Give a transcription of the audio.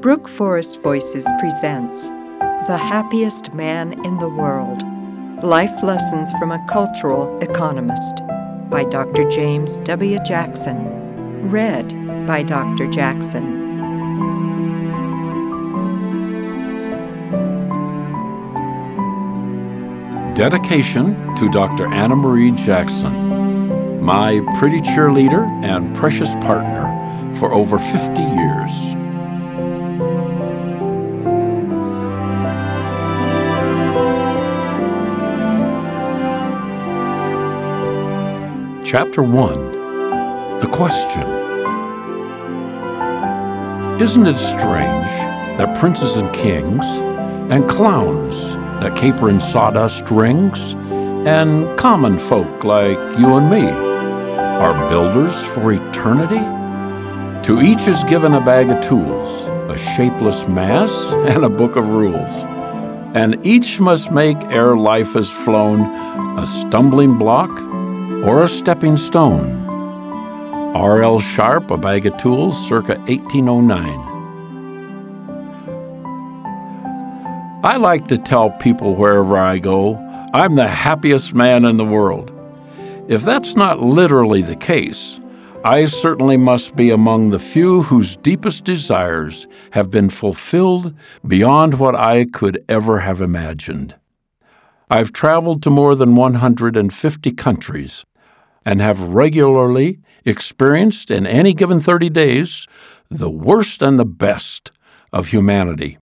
Brook Forest Voices presents The Happiest Man in the World, Life Lessons from a Cultural Economist by Dr. James W. Jackson. Read by Dr. Jackson. Dedication to Dr. Anna Marie Jackson, my pretty cheerleader and precious partner for over 50 years. Chapter 1. The Question. Isn't it strange that princes and kings and clowns that caper in sawdust rings and common folk like you and me are builders for eternity? To each is given a bag of tools, a shapeless mass, and a book of rules. And each must make ere life has flown a stumbling block or a stepping stone. R.L. Sharp, A Bag of Tools, circa 1809. I like to tell people wherever I go, I'm the happiest man in the world. If that's not literally the case, I certainly must be among the few whose deepest desires have been fulfilled beyond what I could ever have imagined. I've traveled to more than 150 countries and have regularly experienced in any given 30 days the worst and the best of humanity.